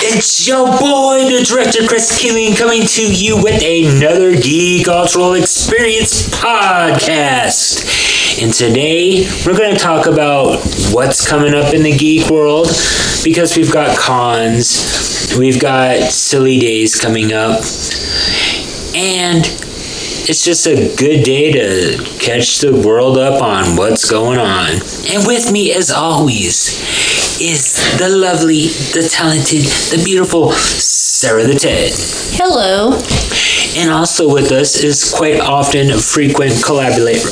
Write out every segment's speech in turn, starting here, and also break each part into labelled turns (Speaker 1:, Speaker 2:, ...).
Speaker 1: It's your boy, the director Chris Keeling, coming to you with another Geek Cultural Experience podcast. And today, we're going to talk about what's coming up in the geek world, because we've got cons, we've got silly days coming up, and it's just a good day to catch the world up on what's going on. And with me, as always, is the lovely, the talented, the beautiful Sarah the Ted.
Speaker 2: Hello.
Speaker 1: And also with us is quite often a frequent collaborator.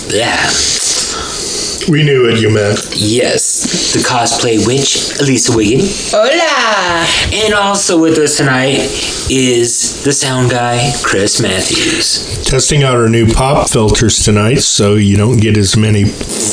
Speaker 3: We knew what you meant.
Speaker 1: Yes, the cosplay witch, Elisa Wiggin.
Speaker 2: Hola.
Speaker 1: And also with us tonight is the sound guy, Chris Matthews.
Speaker 3: Testing out our new pop filters tonight so you don't get as many.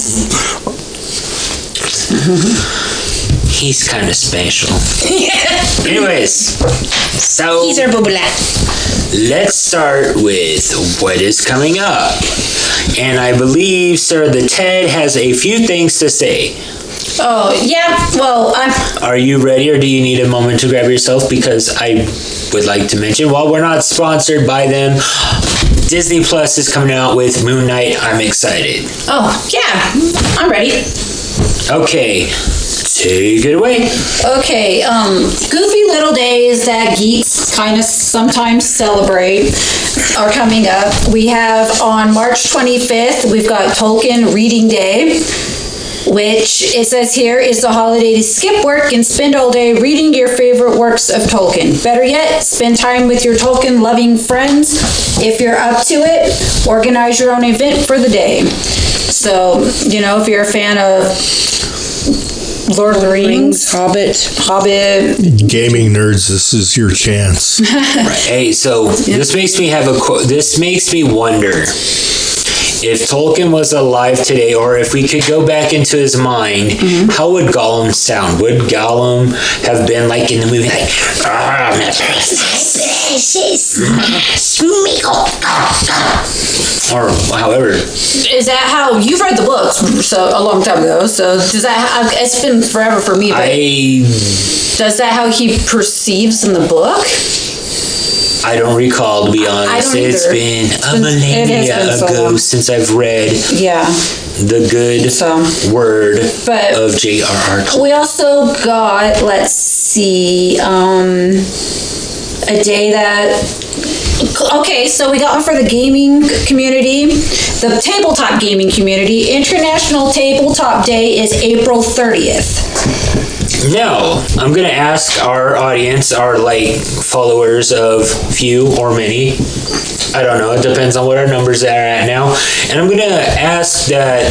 Speaker 1: He's kind of special. Anyways, so
Speaker 2: He's our bubble.
Speaker 1: let's start with what is coming up. And I believe, sir, the Ted has a few things to say.
Speaker 2: Oh, yeah. Well,
Speaker 1: Are you ready, or do you need a moment to grab yourself? Because I would like to mention, while we're not sponsored by them, Disney Plus is coming out with Moon Knight. I'm excited.
Speaker 2: Oh, yeah. I'm ready.
Speaker 1: Okay, take it away.
Speaker 2: Okay. Goofy little days that geeks kind of sometimes celebrate are coming up. We have on March 25th, we've got Tolkien Reading Day, which it says here is the holiday to skip work and spend all day reading your favorite works of Tolkien. Better yet, spend time with your Tolkien-loving friends. If you're up to it, organize your own event for the day. So, if you're a fan of Lord of the Rings, Hobbit.
Speaker 3: Gaming nerds, this is your chance.
Speaker 1: Right. Hey, so this makes me wonder, if Tolkien was alive today, or if we could go back into his mind, how would Gollum sound? Would Gollum have been like in the movie, like, or however?
Speaker 2: Is that how you've read the books? So a long time ago. So does that? It's been forever for me. But does that how he perceives in the book?
Speaker 1: I don't recall, to be honest. It's been a millennia ago since I've read the good word of J.R.R. Tolkien.
Speaker 2: We also got, let's see, a day that... Okay, so we got one for the gaming community, the tabletop gaming community. International Tabletop Day is April 30th.
Speaker 1: Now, I'm going to ask our audience, our followers of few or many, I don't know, it depends on what our numbers are at now, and I'm going to ask that,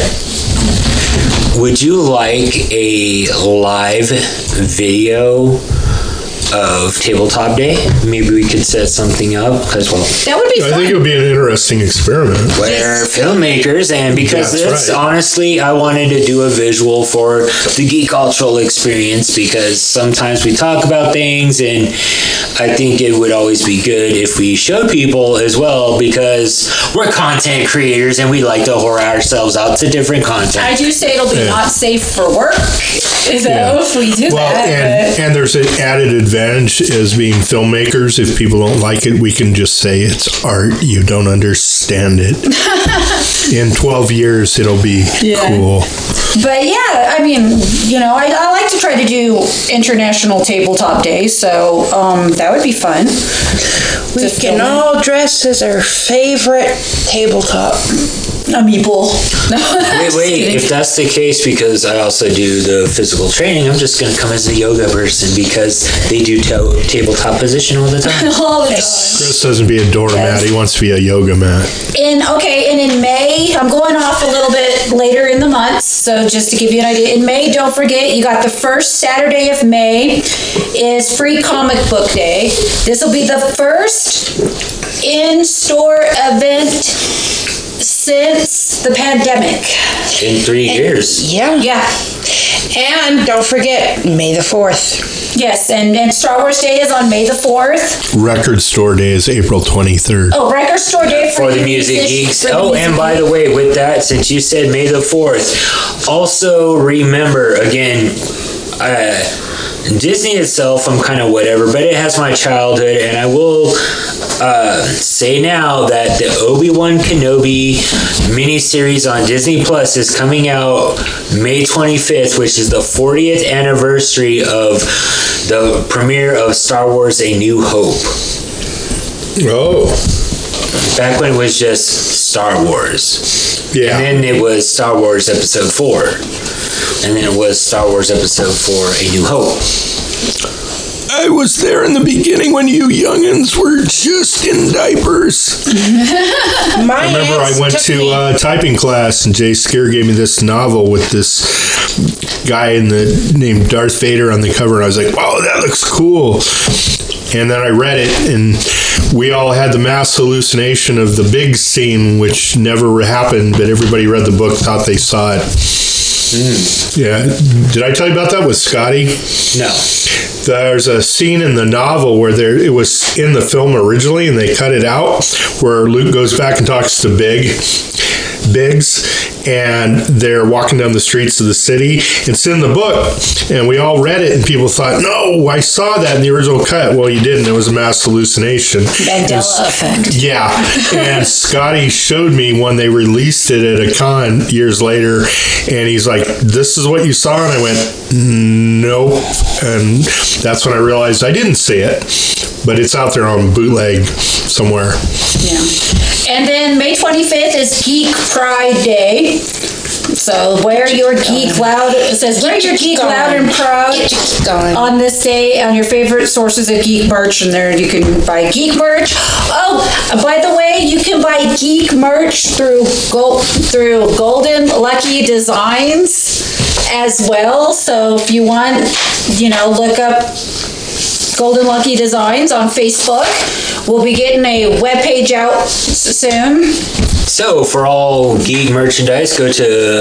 Speaker 1: would you like a live video of Tabletop Day? Maybe we could set something up, because,
Speaker 2: that would be fun.
Speaker 3: I think it would be an interesting experiment.
Speaker 1: We're filmmakers, and because honestly, I wanted to do a visual for the Geek Cultural Experience, because sometimes we talk about things, and I think it would always be good if we showed people as well, because we're content creators, and we like to whore ourselves out to different content.
Speaker 2: I do say it'll be not safe for work, if we do that.
Speaker 3: And there's an added advantage as being filmmakers. If people don't like it, we can just say it's art. You don't understand it. In 12 years, it'll be cool.
Speaker 2: But I mean, I like to try to do International Tabletop Day, so that would be fun.
Speaker 4: We can all dress as our favorite tabletop.
Speaker 2: Meeple.
Speaker 1: Wait, if that's the case, because I also do the physical training, I'm just going to come as a yoga person, because they do tabletop position all the time.
Speaker 2: All the time.
Speaker 3: Chris doesn't be a doormat, he wants to be a yoga mat.
Speaker 2: And in May, I'm going off a little bit later in the month, so just to give you an idea, in May, don't forget, you got the first Saturday of May is Free Comic Book Day. This will be the first in-store event since the pandemic.
Speaker 1: In 3 years.
Speaker 2: Yeah.
Speaker 4: And don't forget, May the 4th.
Speaker 2: Yes, and Star Wars Day is on May the 4th.
Speaker 3: Record Store Day is April 23rd.
Speaker 2: Oh, Record Store Day
Speaker 1: for the music geeks. Oh, and by the way, with that, since you said May the 4th, also remember, again, Disney itself, I'm kind of whatever, but it has my childhood, and I will say now that the Obi-Wan Kenobi miniseries on Disney Plus is coming out May 25th, which is the 40th anniversary of the premiere of Star Wars A New Hope.
Speaker 3: Oh.
Speaker 1: Back when it was just Star Wars.
Speaker 3: Yeah.
Speaker 1: And then it was Star Wars Episode 4. And then it was Star Wars Episode 4 A New Hope.
Speaker 3: I was there in the beginning when you youngins were just in diapers. I remember I went to typing class and Jay Skeer gave me this novel with this guy named Darth Vader on the cover, and I was like, wow, that looks cool. And then I read it, and we all had the mass hallucination of the big scene, which never happened, but everybody read the book, thought they saw it. Yeah. Did I tell you about that with Scotty?
Speaker 1: No.
Speaker 3: There's a scene in the novel where it was in the film originally, and they cut it out, where Luke goes back and talks to Biggs, and they're walking down the streets of the city. It's in the book, and we all read it, and people thought, no, I saw that in the original cut. Well, you didn't. It was a mass hallucination.
Speaker 2: Mandela effect.
Speaker 3: Yeah. And Scotty showed me when they released it at a con years later, and he's like, this is what you saw? And I went, nope. And that's when I realized I didn't see it, but it's out there on bootleg somewhere.
Speaker 2: Yeah. And then May 25th is Geek Pride Day. So wear your geek loud. It says wear your geek loud and proud on this day on your favorite sources of geek merch, and there you can buy geek merch. Oh, by the way, you can buy geek merch through Golden Lucky Designs as well. So if you want, look up Golden Lucky Designs on Facebook. We'll be getting a webpage out soon.
Speaker 1: So, for all geek merchandise, go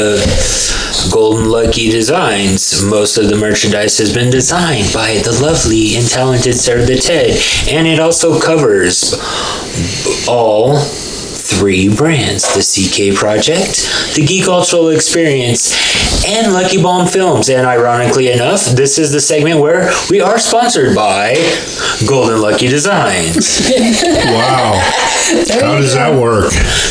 Speaker 1: to Golden Lucky Designs. Most of the merchandise has been designed by the lovely and talented Sarah the Ted, and it also covers all 3 brands: the CK Project, the Geek Cultural Experience, and Lucky Bomb Films. And ironically enough, this is the segment where we are sponsored by Golden Lucky Designs.
Speaker 3: Wow. How does that work?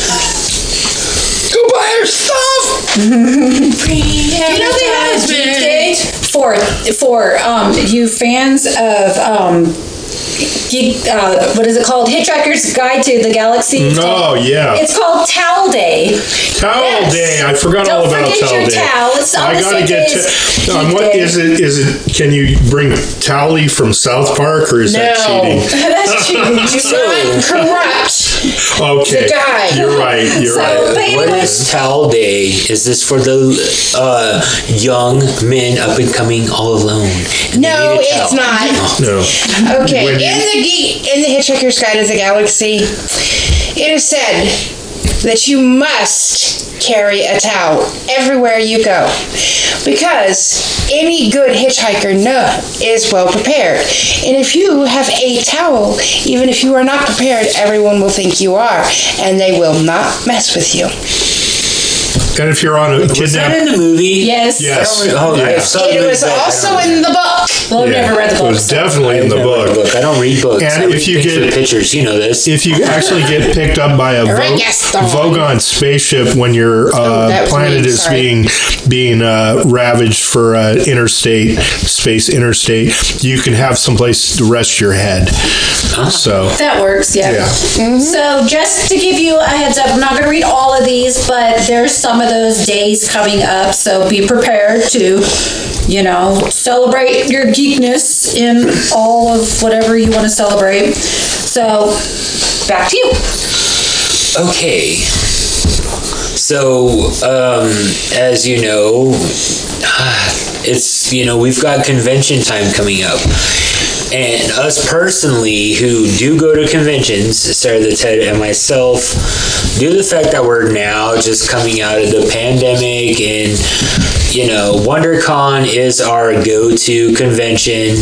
Speaker 1: Go buy our stuff!
Speaker 2: They have a Geek Day for you fans of Geek, what is it called? Hitchhiker's Guide to the Galaxy.
Speaker 3: Oh, yeah.
Speaker 2: It's called Towel Day.
Speaker 3: Towel Day. I forgot all about Towel Day.
Speaker 2: Don't forget your towels.
Speaker 3: I gotta get what is it? Is it? Can you bring Towley from South Park, or is that cheating?
Speaker 2: That's cheating.
Speaker 4: Do not corrupt
Speaker 3: Okay,
Speaker 4: the guy.
Speaker 3: You're right. You're right.
Speaker 1: What is Towel Day? Is this for the young men up and coming all alone?
Speaker 4: No, it's not.
Speaker 3: No.
Speaker 4: Okay, in the Hitchhiker's Guide to the Galaxy, it is said that you must carry a towel everywhere you go, because any good hitchhiker is well prepared. And if you have a towel, even if you are not prepared, everyone will think you are, and they will not mess with you.
Speaker 3: And if you're on a
Speaker 1: Was that in the movie?
Speaker 2: Yes.
Speaker 3: Yes.
Speaker 4: It was also in the book.
Speaker 2: Well, I've never read the book.
Speaker 3: It was definitely in the book.
Speaker 1: I don't read books.
Speaker 3: And if you get
Speaker 1: pictures, you know this.
Speaker 3: If you actually get picked up by a Vogon spaceship when your planet is being ravaged for space interstate, you can have someplace to rest your head. So
Speaker 2: that works. Yeah.
Speaker 3: Mm-hmm.
Speaker 2: So just to give you a heads up, I'm not going to read all of these, but there's some of those days coming up. So be prepared to, celebrate your geekness in all of whatever you want to celebrate. So back to you.
Speaker 1: Okay. So, as you know, it's, we've got convention time coming up. And us personally, who do go to conventions, Sarah the Ted and myself, due to the fact that we're now just coming out of the pandemic, and, WonderCon is our go-to convention.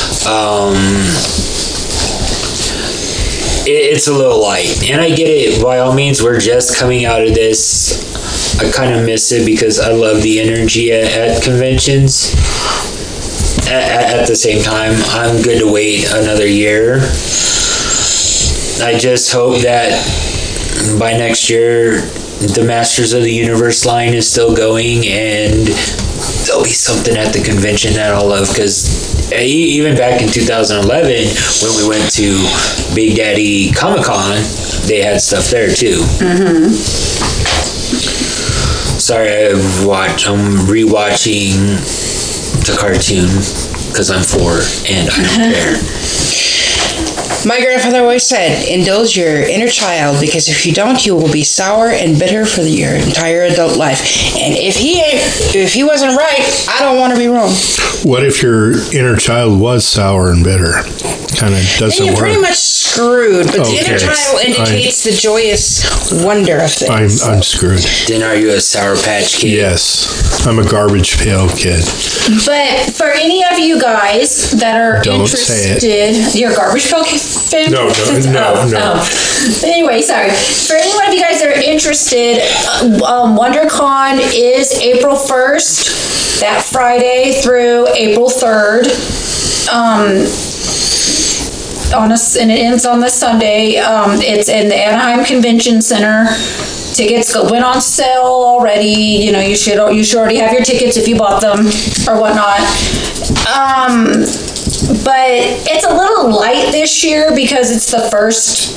Speaker 1: It's a little light, and I get it. By all means, we're just coming out of this. I kind of miss it because I love the energy at conventions. at the same time, I'm good to wait another year. I just hope that by next year, the Masters of the Universe line is still going, and there'll be something at the convention that I'll love, because even back in 2011, when we went to Big Daddy Comic-Con, they had stuff there too. Mm-hmm. Sorry, I'm rewatching the cartoon because I'm 4 and I don't care.
Speaker 4: My grandfather always said, indulge your inner child, because if you don't, you will be sour and bitter for your entire adult life. And if he wasn't right, I don't want to be wrong.
Speaker 3: What if your inner child was sour and bitter? Kind of doesn't
Speaker 4: then you're
Speaker 3: work.
Speaker 4: Pretty much screwed, but the inner child indicates the joyous wonder of things.
Speaker 3: I'm screwed.
Speaker 1: Then are you a Sour Patch Kid?
Speaker 3: Yes. I'm a Garbage Pail Kid.
Speaker 2: But for any of you guys that are interested, you're a Garbage Pail fan?
Speaker 3: No.
Speaker 2: Anyway, sorry. For any one of you guys that are interested, WonderCon is April 1st, that Friday, through April 3rd. And it ends on the Sunday. It's in the Anaheim Convention Center. Tickets went on sale already. You should already have your tickets if you bought them or whatnot. But it's a little light this year because it's the first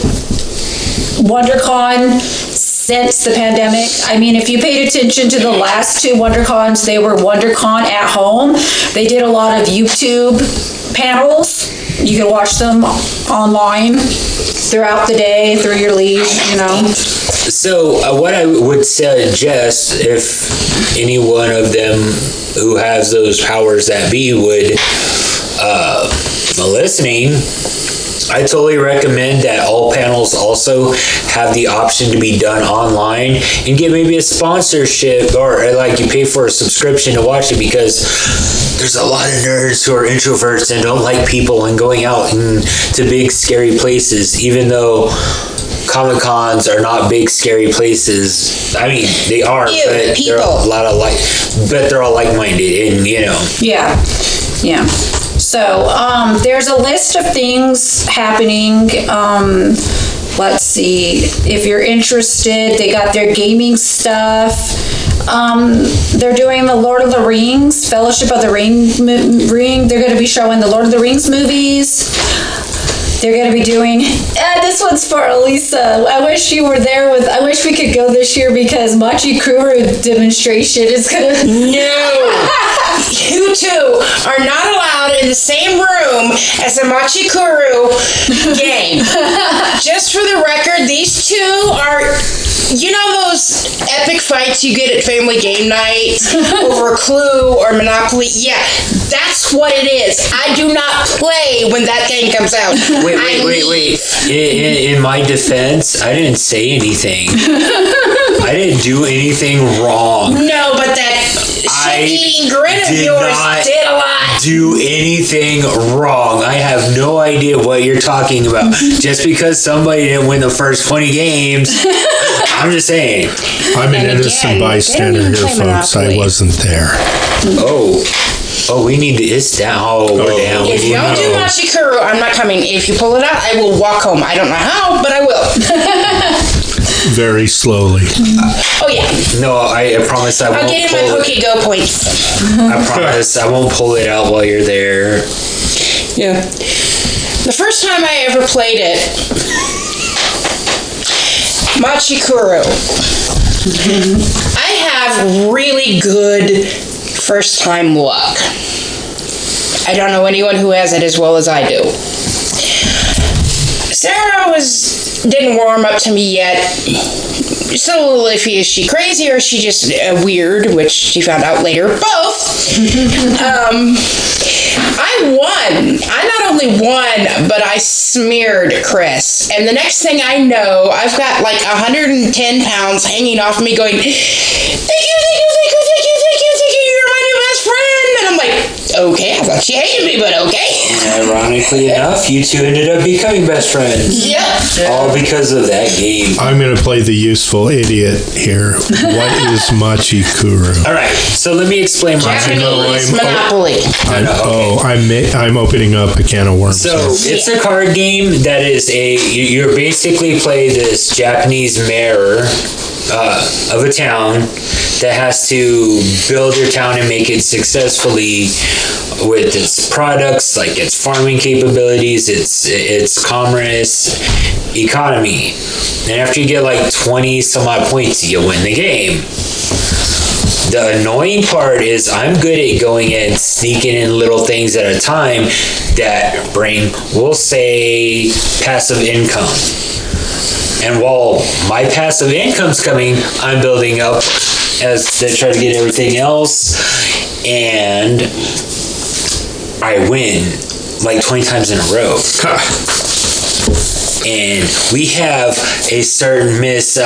Speaker 2: WonderCon since the pandemic. I mean, if you paid attention to the last 2 WonderCons, they were WonderCon at home. They did a lot of YouTube panels. You can watch them online throughout the day, through your leave,
Speaker 1: So what I would suggest, if any one of them who has those powers that be would listening, I totally recommend that all panels also have the option to be done online and get maybe a sponsorship, or like you pay for a subscription to watch it, because there's a lot of nerds who are introverts and don't like people and going out to big scary places, even though Comic-Cons are not big scary places. I mean, they are, but
Speaker 4: people.
Speaker 1: they're all like-minded, and
Speaker 2: Yeah. So, there's a list of things happening. Let's see. If you're interested, they got their gaming stuff. They're doing the Lord of the Rings, Fellowship of the Ring. They're going to be showing the Lord of the Rings movies. They're going to be doing, this one's for Elisa. I wish you were there I wish we could go this year, because Machi Kuru demonstration is going to...
Speaker 4: No! You two are not allowed in the same room as the Machi Kuru game. Just for the record, these two are... those epic fights you get at family game night over Clue or Monopoly? Yeah, that's what it is. I do not play when that game comes out.
Speaker 1: Wait. In my defense, I didn't say anything. I didn't do anything wrong.
Speaker 4: No, but that shit-eating grin of yours did a lot.
Speaker 1: Do anything wrong. I have no idea what you're talking about. Just because somebody didn't win the first 20 games, I'm just saying.
Speaker 3: I'm an innocent bystander here, folks. I wasn't there.
Speaker 1: Oh, we need to. It's down. Oh, we're down.
Speaker 4: If you don't do Machi Kuru, I'm not coming. If you pull it out, I will walk home. I don't know how, but I will.
Speaker 3: Very slowly.
Speaker 4: Oh, yeah.
Speaker 1: No, I promise I won't.
Speaker 4: I'll get in my Poke-Go points.
Speaker 1: I promise I won't pull it out while you're there.
Speaker 4: Yeah. The first time I ever played it, Machi Kuru. I have really good first-time luck. I don't know anyone who has it as well as I do. Sarah didn't warm up to me yet. Still a little iffy. Is she crazy or is she just weird? Which she found out later. Both. I won. I not only won, but I smeared Chris. And the next thing I know, I've got like 110 pounds hanging off me going, thank you, you're my new best friend. And I'm like, okay, I thought she hated me, but okay.
Speaker 1: ironically enough, you two ended up becoming best friends.
Speaker 4: Yep.
Speaker 1: All because of that game.
Speaker 3: I'm going to play the useful idiot here. What is Machi Koro?
Speaker 1: All right, so let me explain Machi Koro.
Speaker 4: Japanese Monopoly.
Speaker 3: I'm opening up a can of worms.
Speaker 1: So it's a card game that is you're basically play this Japanese mayor of a town that has to build your town and make it successfully with its products, like its farming capabilities, its commerce, economy. And after you get like 20 some odd points, you win the game. The annoying part is I'm good at going and sneaking in little things at a time that bring, we'll say, passive income. And while my passive income's coming, I'm building up as they try to get everything else, and I win like 20 times in a row. And we have a certain Miss,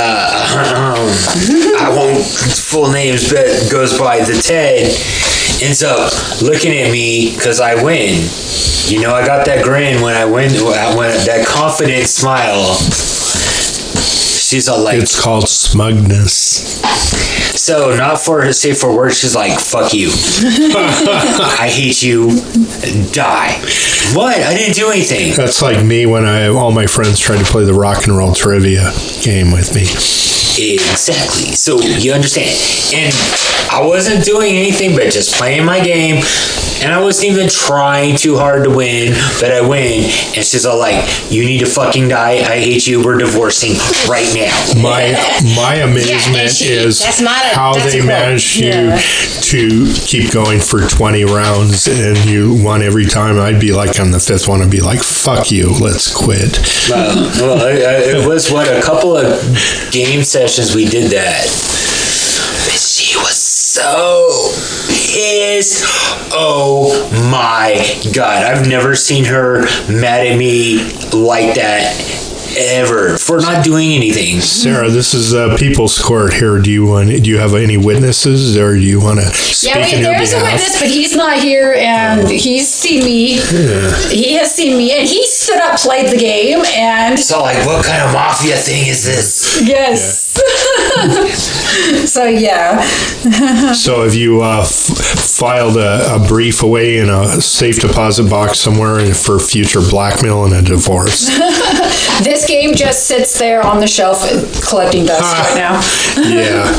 Speaker 1: I won't full names, but goes by the Ted, ends up looking at me because I win. You know, I got that grin when I win, when that confident smile. She's all like,
Speaker 3: it's called smugness.
Speaker 1: So, not for her safe for work, she's like, fuck you. I hate you. Die. What? I didn't do anything.
Speaker 3: That's like me when all my friends tried to play the rock and roll trivia game with me.
Speaker 1: Exactly. So, you understand. And I wasn't doing anything but just playing my game. And I wasn't even trying too hard to win, but I win. And she's all like, you need to fucking die. I hate you. We're divorcing right now.
Speaker 3: My amazement is how they managed to keep going for 20 rounds and you won every time. I'd be like on the fifth one, I'd be like, fuck you, let's quit.
Speaker 1: It was a couple of game sessions we did that. But she was so pissed. Oh my God. I've never seen her mad at me like that ever for not doing anything.
Speaker 3: Sarah, this is a people's court here. Do you have any witnesses, or do you want to speak in your
Speaker 2: there's
Speaker 3: behalf?
Speaker 2: a witness, but he's not here, and he's seen me. Yeah. He has seen me, and he stood up, played the game, and
Speaker 1: so like, what kind of mafia thing is this?
Speaker 2: Yes. Yeah. So yeah.
Speaker 3: So have you filed a brief away in a safe deposit box somewhere for future blackmail and a divorce?
Speaker 2: This game just sits there on the shelf collecting dust right now.
Speaker 3: Yeah.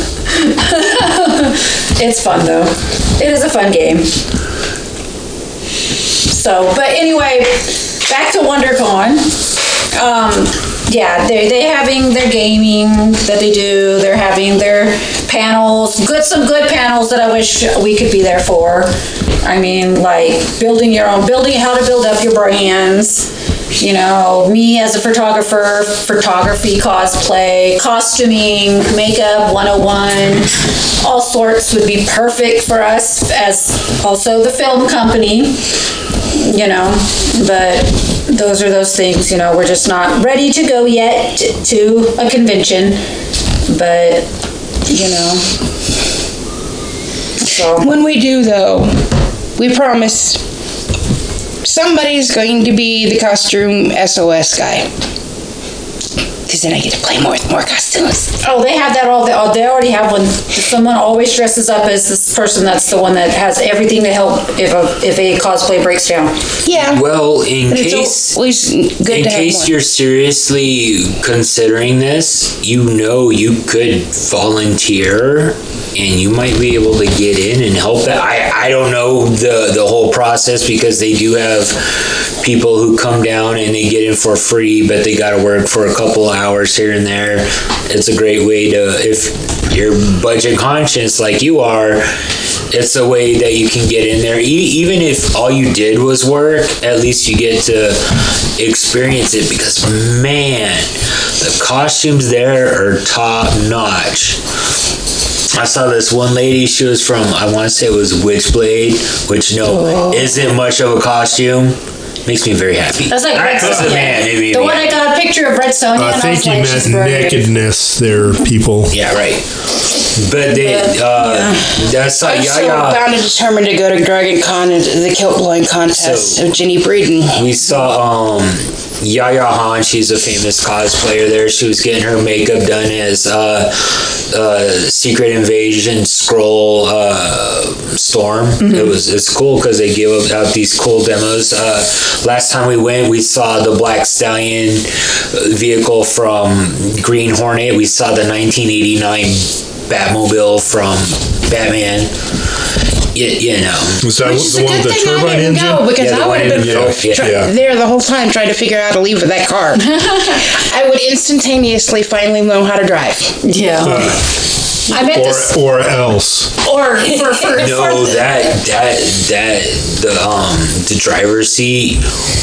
Speaker 2: It's fun though. It is a fun game. So, but anyway, back to WonderCon. Yeah, they having their gaming that they do. They're having their panels, some good panels that I wish we could be there for. I mean, like building how to build up your brands. You know, me as a photographer, photography, cosplay, costuming, makeup 101, all sorts would be perfect for us, as also the film company, you know, but those are those things, you know, we're just not ready to go yet to a convention, but, you know, so.
Speaker 4: When we do, though, we promise somebody's going to be the costume SOS guy. Because then I get to play more costumes.
Speaker 2: Oh, they have that they already have one. Someone always dresses up as this person that's the one that has everything to help if a cosplay breaks down.
Speaker 4: Yeah.
Speaker 1: Well, in case you're seriously considering this, you know you could volunteer and you might be able to get in and help that. I don't know the whole process, because they do have people who come down and they get in for free, but they got to work for a couple hours here and there. It's a great way to, if you're budget conscious like you are, it's a way that you can get in there. Even if all you did was work, at least you get to experience it, because man, the costumes there are top notch. I saw this one lady, she was from, I want to say it was Witchblade, which isn't much of a costume. makes me very happy.
Speaker 2: That's like Red
Speaker 1: as a
Speaker 2: Sonja.
Speaker 1: man, maybe.
Speaker 2: The one I got a picture of Red Sonja.
Speaker 3: I think you meant nakedness there, people.
Speaker 1: Yeah, right. But that's
Speaker 4: I'm so bound and determined to go to Dragon Con and the kilt blowing contest of Jenny Breeden.
Speaker 1: We saw Yaya Han. She's a famous cosplayer there. She was getting her makeup done as Secret Invasion Skrull Storm. It's cool because they give out these cool demos. Last time we went, we saw the Black Stallion vehicle from Green Hornet. We saw the 1989 Batmobile from Batman. You know.
Speaker 3: Was that the one with the turbine engine?
Speaker 4: Go because I would have been there the whole time trying to figure out how to leave with that car. I would instantaneously finally know how to drive.
Speaker 2: Yeah. I meant
Speaker 3: or else.
Speaker 2: Or for
Speaker 1: no, the driver's seat,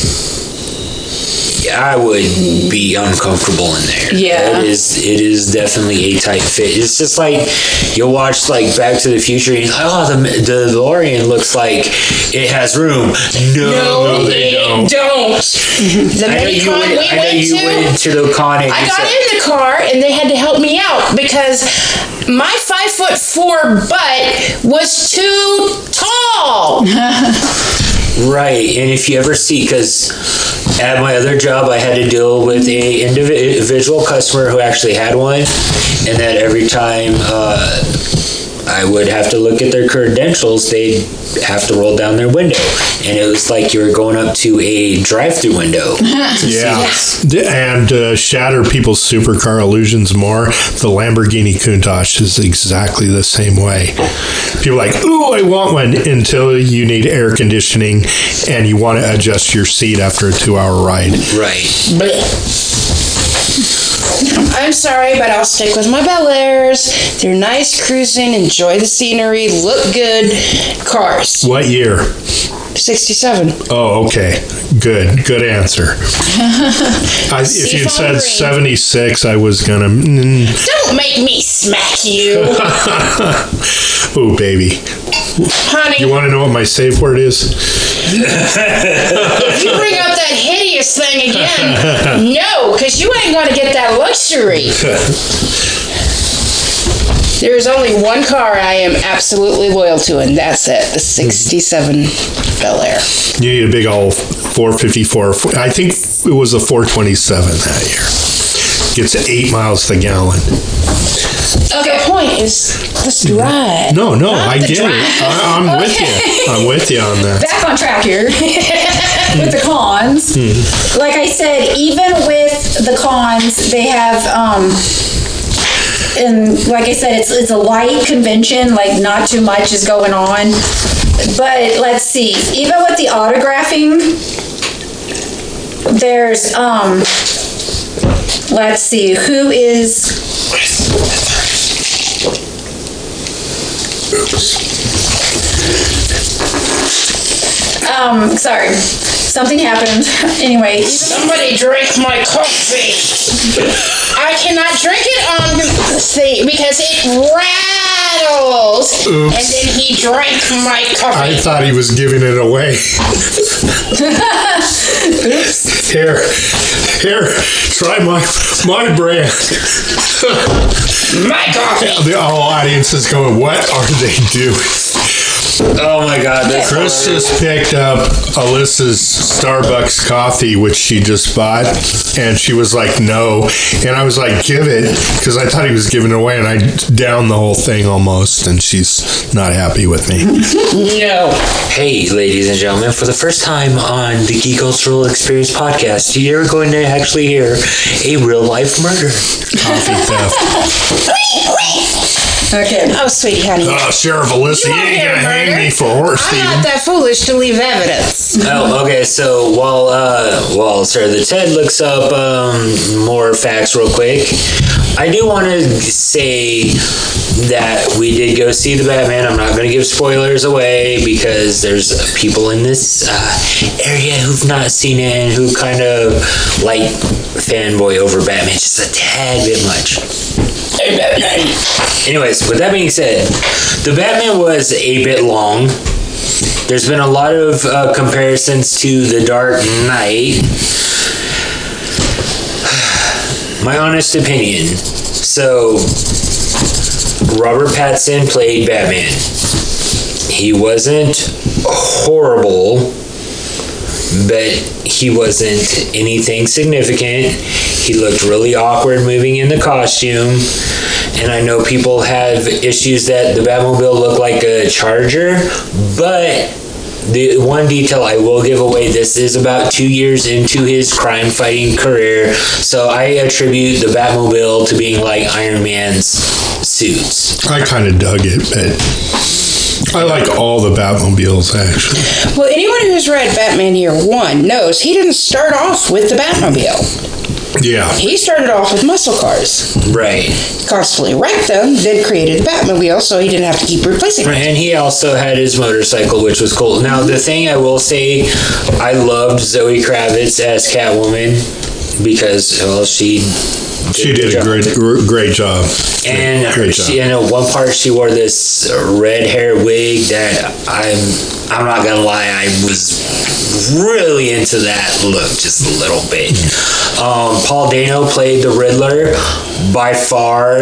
Speaker 1: I would be uncomfortable in there.
Speaker 2: Yeah.
Speaker 1: It is definitely a tight fit. It's just like you'll watch like Back to the Future and you're like, oh, the DeLorean looks like it has room. No, they don't.
Speaker 4: The Mini-Con we went to
Speaker 1: the con.
Speaker 4: I got in the car and they had to help me out because my 5'4" butt was too tall.
Speaker 1: Right, and if you ever see, because at my other job, I had to deal with a individual customer who actually had one, and that every time I would have to look at their credentials, they'd have to roll down their window, and it was like you were going up to a drive-through window.
Speaker 3: And shatter people's supercar illusions more. The Lamborghini Countach is exactly the same way. People are like, ooh, I want one, until you need air conditioning and you want to adjust your seat after a 2-hour ride.
Speaker 1: Right.
Speaker 4: I'm sorry, but I'll stick with my Bel Airs. They're nice cruising, enjoy the scenery, look good cars.
Speaker 3: What year?
Speaker 4: 67.
Speaker 3: Oh, okay. Good answer. If you said 76, I was gonna.
Speaker 4: Don't make me smack you.
Speaker 3: Ooh, baby.
Speaker 4: Honey.
Speaker 3: You want to know what my safe word is?
Speaker 4: If you bring up that hideous thing again, no, because you ain't going to get that luxury. There is only one car I am absolutely loyal to, and that's it, the 67 Bel Air.
Speaker 3: You need a big old 454. I think it was a 427 that year. Gets 8 miles to the gallon.
Speaker 4: Okay, the point is the drive.
Speaker 3: No, I get it. I'm with you. I'm with you on that.
Speaker 2: Back on track here with the cons. Like I said, even with the cons, they have and like I said, it's a light convention, like not too much is going on. But let's see, even with the autographing, there's let's see, who is sorry, something happened. Anyway,
Speaker 4: somebody drank my coffee. I cannot drink it on the thing because it rattles.
Speaker 3: Oops.
Speaker 4: And then he drank my coffee.
Speaker 3: I thought he was giving it away. Here, try my brand.
Speaker 4: My coffee.
Speaker 3: The whole audience is going, what are they doing?
Speaker 1: Oh my God!
Speaker 3: Chris just picked up Alyssa's Starbucks coffee, which she just bought, and she was like, "No," and I was like, "Give it," because I thought he was giving it away, and I downed the whole thing almost, and she's not happy with me.
Speaker 4: No.
Speaker 1: Hey, ladies and gentlemen, for the first time on the Geek Cultural Experience podcast, you're going to actually hear a real life murder.
Speaker 3: Coffee theft.
Speaker 2: okay.
Speaker 4: Oh, sweet honey.
Speaker 3: Sheriff Alyssa, you ain't gonna hang me for horse thieving.
Speaker 4: I'm not that foolish to leave evidence.
Speaker 1: Oh, okay. So while Sarah the Ted looks up more facts real quick, I do want to say that we did go see the Batman. I'm not going to give spoilers away because there's people in this area who've not seen it and who kind of like fanboy over Batman just a tad bit much. Anyways, with that being said, the Batman was a bit long. There's been a lot of comparisons to The Dark Knight. My honest opinion. So, Robert Pattinson played Batman. He wasn't horrible, but he wasn't anything significant. He looked really awkward moving in the costume. And I know people have issues that the Batmobile looked like a Charger, but the one detail I will give away, this is about 2 years into his crime-fighting career, so I attribute the Batmobile to being like Iron Man's suits.
Speaker 3: I kind of dug it, but I like all the Batmobiles, actually.
Speaker 4: Well, anyone who's read Batman Year One knows he didn't start off with the Batmobile.
Speaker 3: Yeah.
Speaker 4: He started off with muscle cars.
Speaker 1: Right.
Speaker 4: Constantly wrecked them, then created the Batmobile so he didn't have to keep replacing them.
Speaker 1: And he also had his motorcycle, which was cool. Now, the thing I will say, I loved Zoe Kravitz as Catwoman because, well, she
Speaker 3: did a great job.
Speaker 1: And
Speaker 3: great job.
Speaker 1: She, in one part, she wore this red hair wig that I'm not gonna lie, I was really into that look just a little bit. Paul Dano played the Riddler. By far,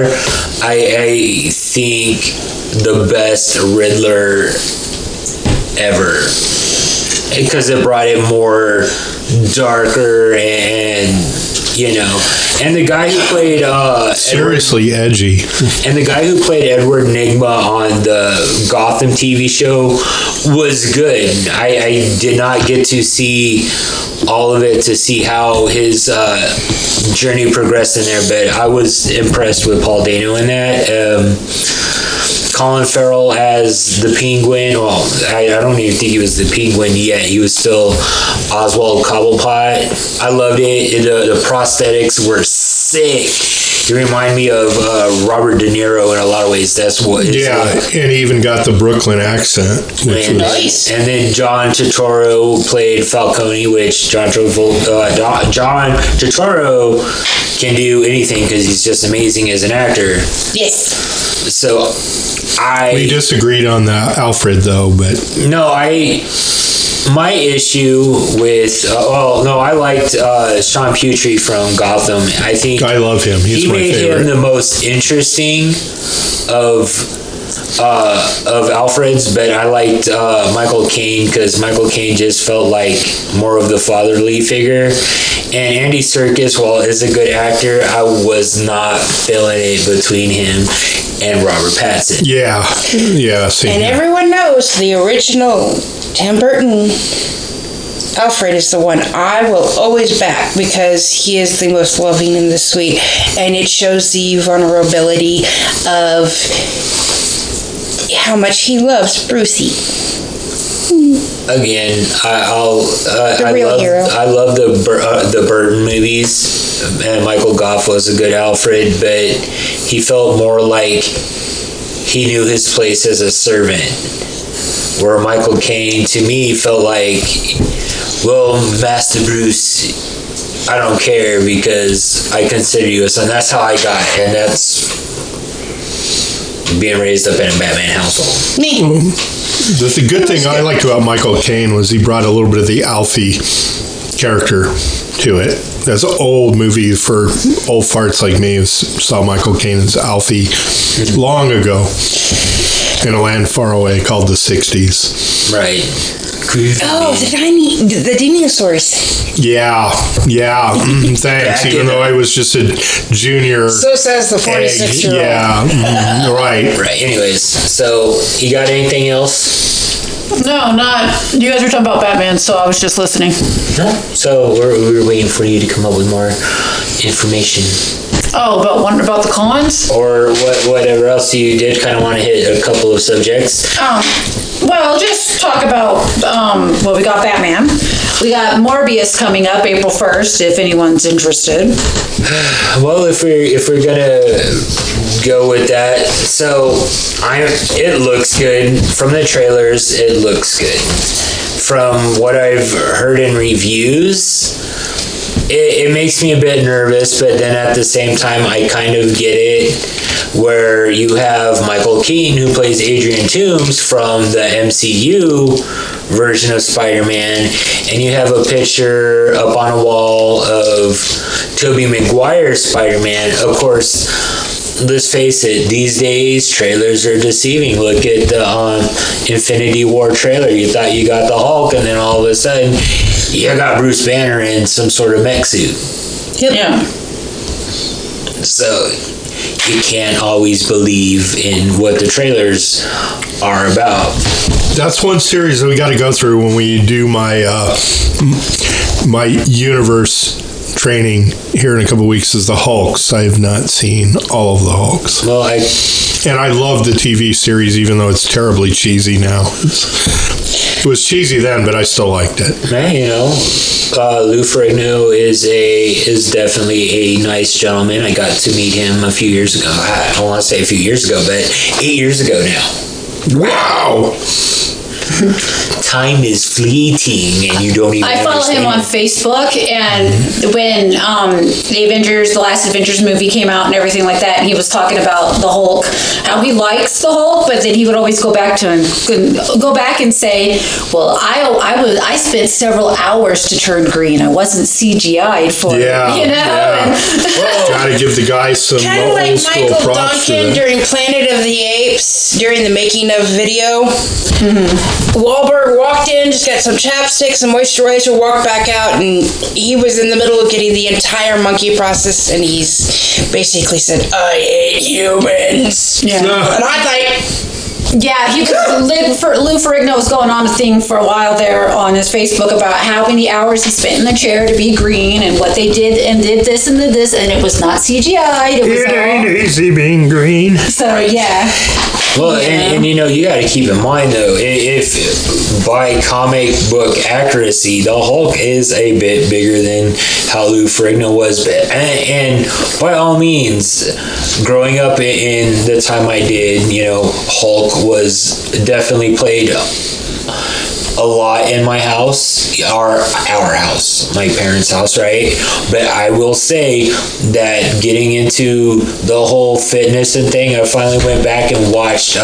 Speaker 1: I think the best Riddler ever, because it brought it more darker and. And the guy who played
Speaker 3: seriously edgy,
Speaker 1: and the guy who played Edward Nygma on the Gotham TV show was good. I did not get to see all of it to see how his journey progressed in there, but I was impressed with Paul Dano in that. Colin Farrell as the Penguin. Well, I don't even think he was the Penguin yet. He was still Oswald Cobblepot. I loved it. The prosthetics were sick. He reminded me of Robert De Niro in a lot of ways. That's what.
Speaker 3: And he even got the Brooklyn accent, which was
Speaker 4: nice.
Speaker 1: And then John Turturro played Falcone, which John Turturro can do anything because he's just amazing as an actor.
Speaker 4: Yes.
Speaker 1: So
Speaker 3: we disagreed on that Alfred though, but
Speaker 1: no, my issue with I liked Sean Petrie from Gotham. I think
Speaker 3: I love him. He's my favorite.
Speaker 1: He made him the most interesting of Alfred's, but I liked Michael Caine because Michael Caine just felt like more of the fatherly figure. And Andy Serkis, while is a good actor, I was not feeling it between him and Robert Pattinson.
Speaker 3: Yeah.
Speaker 4: And everyone knows the original Tim Burton Alfred is the one I will always back because he is the most loving and the sweet, and it shows the vulnerability of how much he loves Brucey.
Speaker 1: Again, I love the Burton movies, and Michael Gough was a good Alfred, but he felt more like he knew his place as a servant, where Michael Caine, to me, felt like, well, Master Bruce, I don't care because I consider you a son. That's how I got, and that's being raised up in a Batman household.
Speaker 4: Me.
Speaker 3: The good thing I liked about Michael Caine was he brought a little bit of the Alfie character to it. That's an old movie for old farts like me who saw Michael Caine as Alfie long ago in a land far away called the 60s.
Speaker 1: Right.
Speaker 4: Oh, the dinosaurs.
Speaker 3: Yeah. Thanks. Even though I was just a junior.
Speaker 4: So says the 46-year-old.
Speaker 3: Yeah, right.
Speaker 1: Right. Anyways, so you got anything else?
Speaker 2: No, not. You guys were talking about Batman, so I was just listening.
Speaker 1: No. So we were waiting for you to come up with more information.
Speaker 2: Oh, about the cons?
Speaker 1: Or whatever else you did kind of want to hit a couple of subjects.
Speaker 2: Well, just talk about, we got Batman. We got Morbius coming up April 1st, if anyone's interested.
Speaker 1: Well, if we're gonna go with that, so it looks good. From the trailers, it looks good. From what I've heard in reviews, it makes me a bit nervous, but then at the same time, I kind of get it where you have Michael Keaton, who plays Adrian Toomes from the MCU version of Spider-Man, and you have a picture up on a wall of Tobey Maguire's Spider-Man. Of course, let's face it, these days trailers are deceiving. Look at the Infinity War trailer. You thought you got the Hulk, and then all of a sudden you got Bruce Banner in some sort of mech suit.
Speaker 2: Yep. Yeah.
Speaker 1: So you can't always believe in what the trailers are about.
Speaker 3: That's one series that we got to go through when we do my my universe training here in a couple of weeks. Is the Hulks. I have not seen all of the Hulks.
Speaker 1: Well,
Speaker 3: I love the TV series, even though it's terribly cheesy now. It was cheesy then, but I still liked it.
Speaker 1: You know, Lou Ferrigno is definitely a nice gentleman. I got to meet him a few years ago. I don't want to say a few years ago, but 8 years ago now.
Speaker 3: Wow.
Speaker 1: Time is fleeting, and you don't even.
Speaker 2: I follow him on Facebook, and when the last Avengers movie came out and everything like that, and he was talking about the Hulk, how he likes the Hulk, but then he would always go back and say, "Well, I spent several hours to turn green. I wasn't CGI'd for it." You know.
Speaker 3: Yeah. Got to give the guy some
Speaker 4: kind of like
Speaker 3: old school
Speaker 4: Michael
Speaker 3: props
Speaker 4: Duncan during Planet of the Apes during the making of video. Wahlberg walked in, just got some chapstick, some moisturizer, walked back out, and he was in the middle of getting the entire monkey process, and he's basically said, "I hate humans."
Speaker 2: Yeah.
Speaker 4: And I like.
Speaker 2: Yeah, Lou Ferrigno was going on a thing for a while there on his Facebook about how many hours he spent in the chair to be green and what they did and did this and did this, and it was not CGI.
Speaker 3: It ain't easy being green.
Speaker 2: So, yeah.
Speaker 1: Well, and you know, you got to keep in mind, though, if by comic book accuracy, the Hulk is a bit bigger than how Lou Ferrigno was. But, and by all means, growing up in the time I did, you know, Hulk was definitely played a lot in my house, our house, my parents' house, right? But I will say that getting into the whole fitness and thing, I finally went back and watched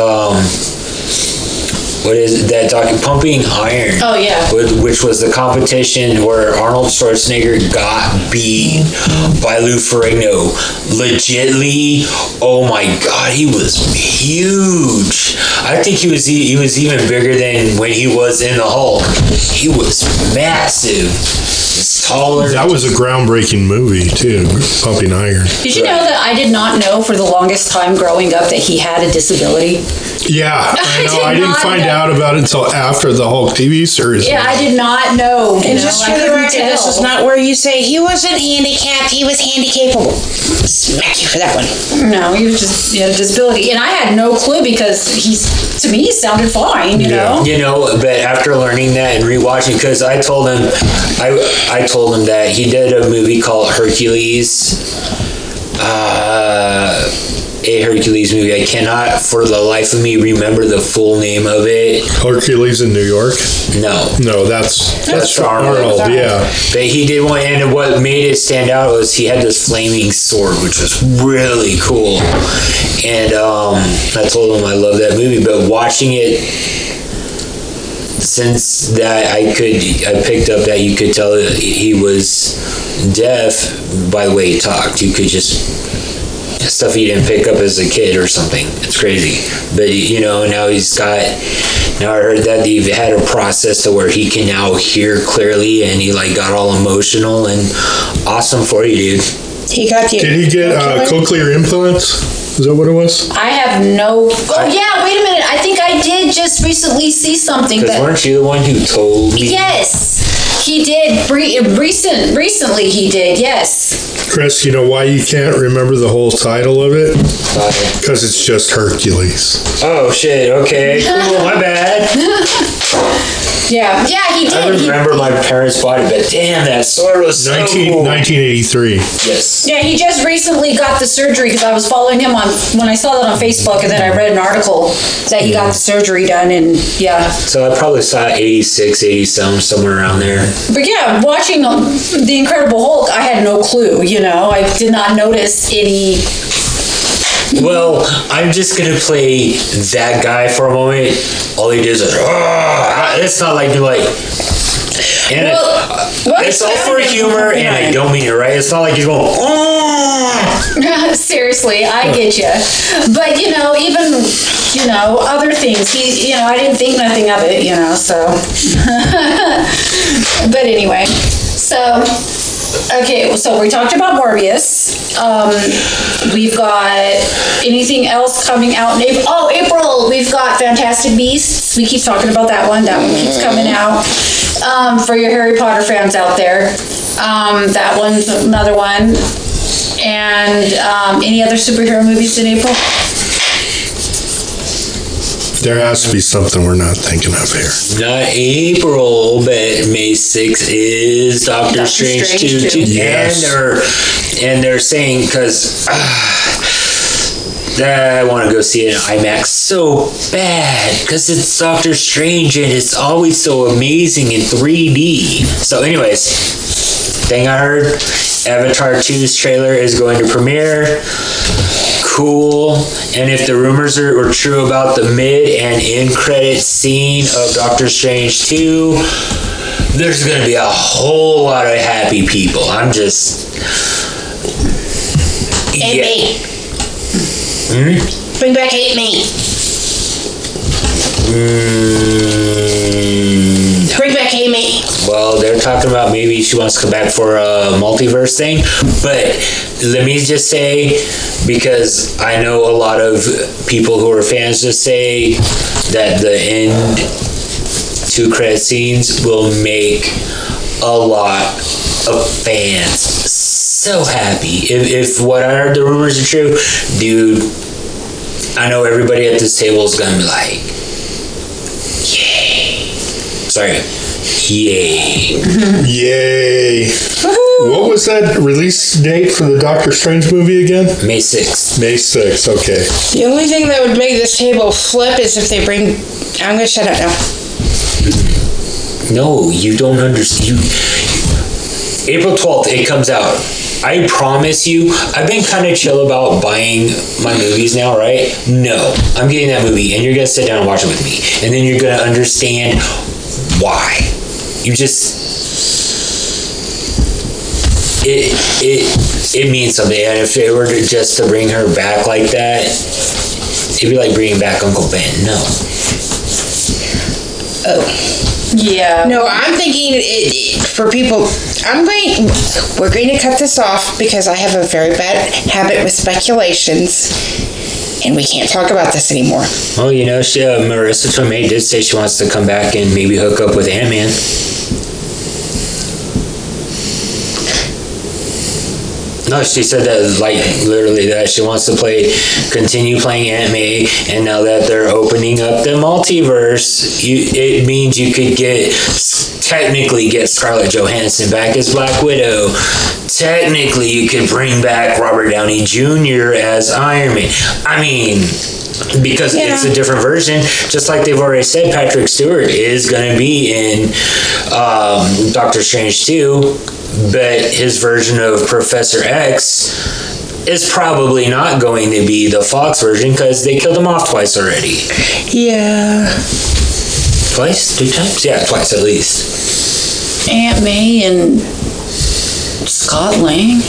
Speaker 1: what is that Pumping Iron?
Speaker 2: Oh, yeah.
Speaker 1: Which was the competition where Arnold Schwarzenegger got beat by Lou Ferrigno. Legitly, oh my God, he was huge. I think he was even bigger than when he was in the Hulk. He was massive. He's taller.
Speaker 3: That was a groundbreaking movie, too, Pumping Iron.
Speaker 2: Did you know that I did not know for the longest time growing up that he had a disability?
Speaker 3: Yeah, I know. I didn't find out about it until after the Hulk TV series.
Speaker 2: Yeah, I did not know.
Speaker 4: And just for the record, this is not where you say he wasn't handicapped, he was handicapable. Smack you for that one.
Speaker 2: No, he was just, he had a disability. And I had no clue because to me, he sounded fine, you know?
Speaker 1: You know, but after learning that and rewatching, because I told him that he did a movie called Hercules. A Hercules movie. I cannot for the life of me remember the full name of it.
Speaker 3: Hercules in New York? No, that's Arnold, yeah.
Speaker 1: But he did one, and what made it stand out was he had this flaming sword, which was really cool. And I told him I love that movie, but watching it, since that I picked up that you could tell that he was deaf by the way he talked. You could just stuff he didn't pick up as a kid or something. It's crazy. But you know, now I heard that they've had a process to where he can now hear clearly, and he like got all emotional, and awesome for you, dude.
Speaker 3: Did he get cochlear implants? Is that what it was?
Speaker 2: I have no. Oh yeah, wait a minute. I think I did just recently see something.
Speaker 1: Because weren't you the one who told me?
Speaker 2: Yes, he did. Recently, he did. Yes.
Speaker 3: Chris, you know why you can't remember the whole title of it? Because it's just Hercules.
Speaker 1: Oh shit! Okay, cool. My bad.
Speaker 2: Yeah, he did.
Speaker 1: I remember my parents bought it, but damn, that sword was so cool.
Speaker 3: 1983.
Speaker 1: Yes.
Speaker 2: Yeah, he just recently got the surgery because I was following him when I saw that on Facebook, and then I read an article that he got the surgery done, and yeah.
Speaker 1: So I probably saw 86, 80 somewhere around there.
Speaker 2: But yeah, watching The Incredible Hulk, I had no clue, you know. I did not notice any
Speaker 1: Well, I'm just gonna play that guy for a moment. All he does is, it's not like you're like. And it's all for humor, and I don't mean it, right? It's not like you're going,
Speaker 2: Seriously, I get you. But, even, other things. I didn't think nothing of it, so. But anyway, so, okay, so we talked about Morbius. We've got anything else coming out in April? Oh, April, we've got Fantastic Beasts. We keep talking about that one. That one keeps coming out. For your Harry Potter fans out there. That one's another one. And any other superhero movies in April?
Speaker 3: There has to be something we're not thinking of here.
Speaker 1: Not April, but May 6th is Doctor Strange 2.
Speaker 3: Yes.
Speaker 1: And they're saying, because I want to go see it in IMAX so bad, because it's Doctor Strange and it's always so amazing in 3D. So anyways, thing I heard, Avatar 2's trailer is going to premiere. Cool. And if the rumors were true about the mid and end credit scene of Doctor Strange 2, there's going to be a whole lot of happy people. I'm just...
Speaker 4: And me. Bring back Aunt May. Bring back Aunt May.
Speaker 1: Well, they're talking about maybe she wants to come back for a multiverse thing. But let me just say, because I know a lot of people who are fans just say that the end 2 credit scenes will make a lot of fans so happy. If what I heard the rumors are true, dude, I know everybody at this table is gonna be like, yay. Sorry. Yay.
Speaker 3: Yay. What was that release date for the Doctor Strange movie again?
Speaker 1: May 6th.
Speaker 3: May 6th, okay.
Speaker 4: The only thing that would make this table flip is if they bring... I'm going to shut up now.
Speaker 1: No, you don't understand. April 12th, it comes out. I promise you, I've been kind of chill about buying my movies now, right? No, I'm getting that movie, and you're going to sit down and watch it with me. And then you're going to understand why. You just... It means something. And if it were just to bring her back like that, it'd be like bringing back Uncle Ben. No.
Speaker 4: Oh.
Speaker 2: Yeah.
Speaker 4: No, I'm thinking for people, we're going to cut this off because I have a very bad habit with speculations and we can't talk about this anymore.
Speaker 1: Oh, Marissa Tomei did say she wants to come back and maybe hook up with Ant-Man. No, she said that, literally, that she wants to continue playing Aunt May, and now that they're opening up the multiverse, it means you could technically get Scarlett Johansson back as Black Widow. Technically, you could bring back Robert Downey Jr. as Iron Man. I mean, because it's a different version, just like they've already said, Patrick Stewart is going to be in Doctor Strange 2. But his version of Professor X is probably not going to be the Fox version because they killed him off twice already.
Speaker 4: Yeah.
Speaker 1: Twice? 2 times? Yeah, twice at least.
Speaker 2: Aunt May and Scott Lang.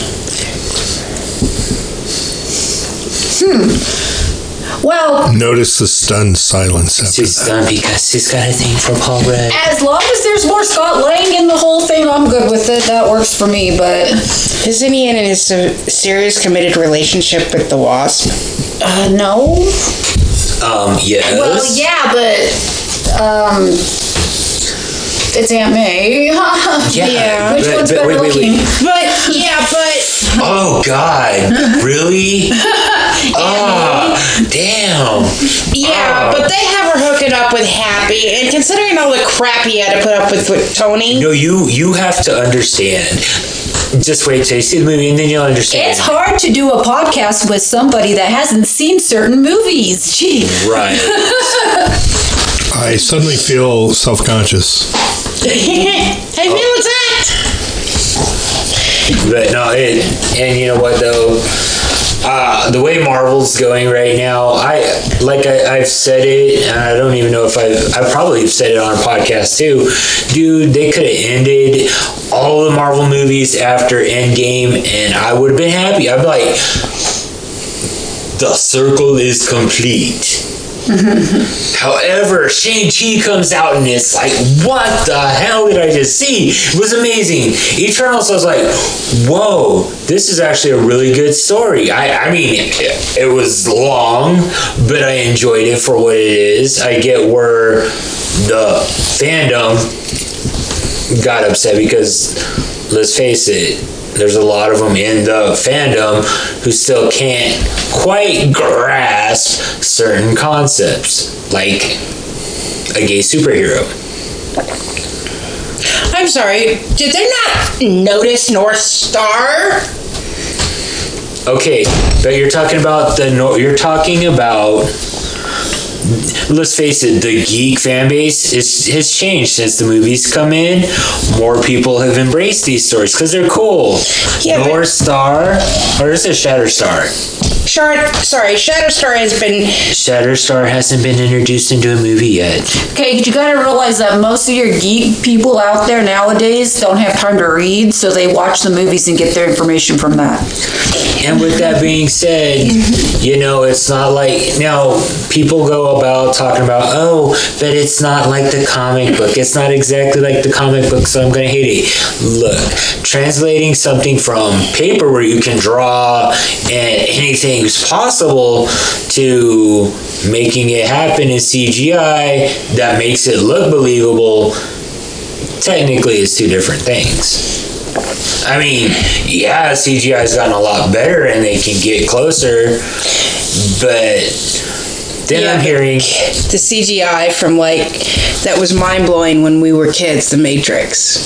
Speaker 2: Well,
Speaker 3: notice the stunned silence after
Speaker 1: she's stunned because she's got a thing for Paul Rudd.
Speaker 2: As long as there's more Scott Lang in the whole thing, I'm good with it. That works for me, but...
Speaker 4: Isn't he in a serious committed relationship with the Wasp?
Speaker 2: No.
Speaker 1: Yes.
Speaker 2: Well, yeah, but... it's Aunt May.
Speaker 1: Yeah.
Speaker 2: Which one's better looking?
Speaker 4: But...
Speaker 1: Oh, God. Really? Damn.
Speaker 4: Yeah, but they have her hooking up with Happy, and considering all the crap he had to put up with Tony...
Speaker 1: No, you have to understand. Just wait till you see the movie, and then you'll understand.
Speaker 2: It's hard to do a podcast with somebody that hasn't seen certain movies. Gee.
Speaker 1: Right.
Speaker 3: I suddenly feel self-conscious.
Speaker 4: I feel attacked.
Speaker 1: But no, and you know what though? the way Marvel's going right now, I've said it, and I don't even know if I probably have said it on a podcast too. Dude, they could have ended all the Marvel movies after Endgame, and I would have been happy. I'd be like, the circle is complete. However, Shang-Chi comes out and it's like, what the hell did I just see? It was amazing. Eternals, I was like, whoa, this is actually a really good story. I mean, it was long, but I enjoyed it for what it is. I get where the fandom got upset because, let's face it, there's a lot of them in the fandom who still can't quite grasp certain concepts, like a gay superhero.
Speaker 4: I'm sorry, did they not notice North Star?
Speaker 1: Okay, but you're talking about let's face it, the geek fan base has changed since the movies come in. More people have embraced these stories because they're cool.
Speaker 4: Yeah,
Speaker 1: North Star, or is it Shatterstar? Shatterstar hasn't been introduced into a movie yet.
Speaker 2: Okay, you gotta realize that most of your geek people out there nowadays don't have time to read, so they watch the movies and get their information from that.
Speaker 1: And with that being said, it's not like, now people go about talking about, but it's not like the comic book. It's not exactly like the comic book, so I'm going to hate it. Look, translating something from paper where you can draw and anything is possible to making it happen in CGI that makes it look believable, technically it's two different things. I mean, yeah, CGI's gotten a lot better and they can get closer, but then I'm hearing
Speaker 4: the CGI from that was mind-blowing when we were kids, The Matrix.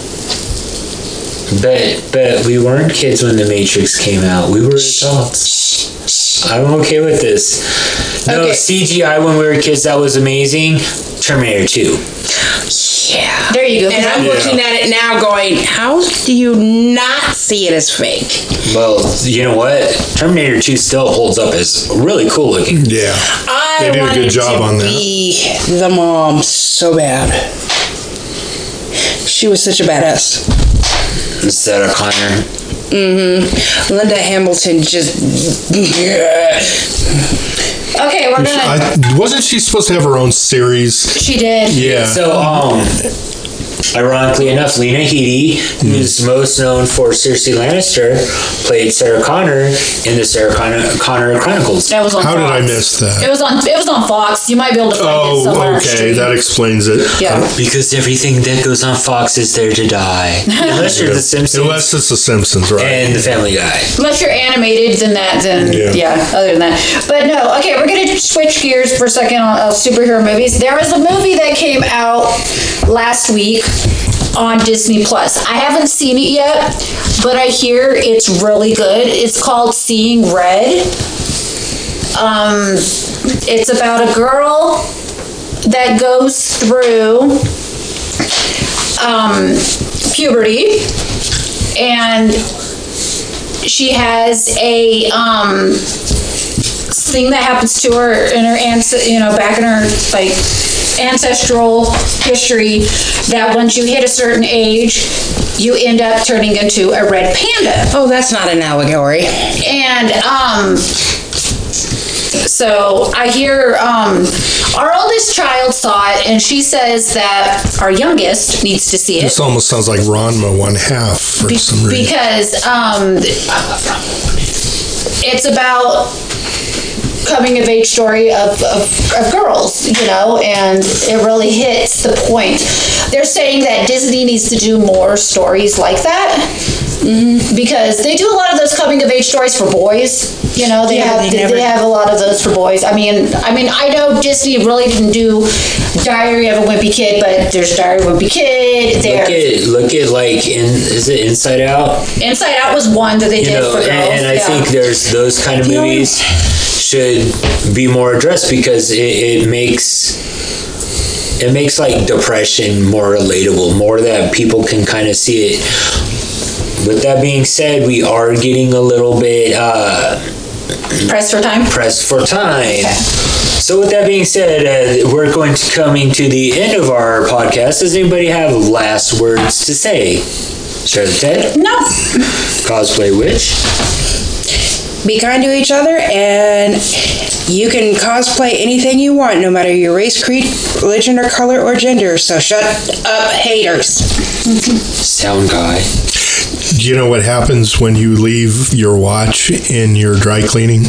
Speaker 1: But we weren't kids when The Matrix came out. We were adults. I'm okay with this. No, okay. CGI when we were kids, that was amazing. Terminator 2.
Speaker 4: Yeah.
Speaker 2: There you go.
Speaker 4: And I'm looking at it now going, how do you not see it as fake?
Speaker 1: Well, you know what? Terminator 2 still holds up as really cool looking.
Speaker 3: Yeah. They did a good job on that.
Speaker 4: Be the mom so bad. She was such a badass.
Speaker 1: Sarah Connor.
Speaker 4: Mm-hmm. Linda Hamilton just...
Speaker 2: Okay, we're gonna...
Speaker 3: wasn't she supposed to have her own series?
Speaker 2: She did.
Speaker 3: Yeah.
Speaker 1: So, ironically enough, Lena Headey, who's most known for Cersei Lannister, played Sarah Connor in the Sarah Connor Chronicles.
Speaker 2: That was on
Speaker 3: Fox.
Speaker 2: How
Speaker 3: did I miss that?
Speaker 2: It was on Fox. You might be able to find it somewhere.
Speaker 3: Okay, that explains it.
Speaker 2: Yeah.
Speaker 1: Because everything that goes on Fox is there to die. Unless you're The Simpsons.
Speaker 3: Unless it's The Simpsons, right.
Speaker 1: And The Family Guy.
Speaker 2: Unless you're animated, then other than that. But no, okay, we're going to switch gears for a second on superhero movies. There was a movie that came out last week on Disney Plus. I haven't seen it yet, but I hear it's really good. It's called Seeing Red. It's about a girl that goes through puberty, and she has a thing that happens to her in her back in her ancestral history, that once you hit a certain age, you end up turning into a red panda.
Speaker 4: Oh, that's not an allegory.
Speaker 2: And so I hear our oldest child saw it, and she says that our youngest needs to see it.
Speaker 3: This almost sounds like Ranma 1/2 for some reason.
Speaker 2: Because it's about coming of age story of girls, and it really hits the point. They're saying that Disney needs to do more stories like that, because they do a lot of those coming of age stories for boys. They have a lot of those for boys. I mean, I know Disney really didn't do Diary of a Wimpy Kid, but there's Diary of a Wimpy Kid.
Speaker 1: Look at is it Inside Out?
Speaker 2: Inside Out was one that they did for girls.
Speaker 1: And I think there's those kind of movies should be more addressed, because it makes like depression more relatable, more that people can kind of see it. With that being said, we are getting a little bit
Speaker 2: Press for time?
Speaker 1: Press for time.
Speaker 2: Okay.
Speaker 1: So with that being said, we're going to coming to the end of our podcast. Does anybody have last words to say? Share the Ted?
Speaker 2: No.
Speaker 1: Cosplay Witch?
Speaker 4: Be kind to each other, and you can cosplay anything you want, no matter your race, creed, religion, or color, or gender. So shut up, haters.
Speaker 1: Sound guy.
Speaker 3: Do you know what happens when you leave your watch in your dry cleaning?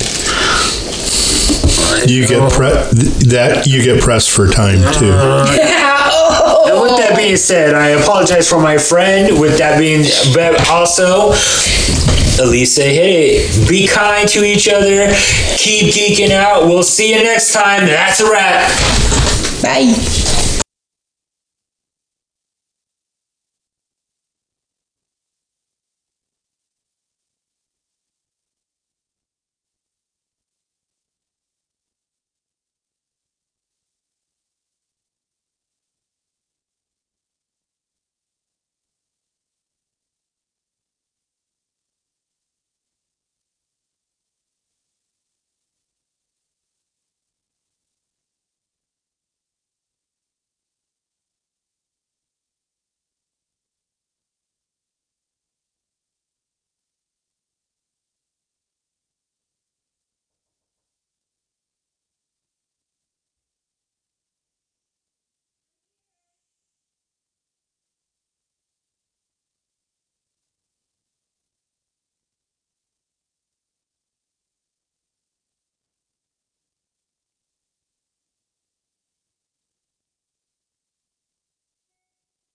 Speaker 3: You get pressed for time too.
Speaker 1: And with that being said, I apologize for my friend. With that being, but also, Elisa hit it. Be kind to each other. Keep geeking out. We'll see you next time. That's a wrap.
Speaker 4: Bye.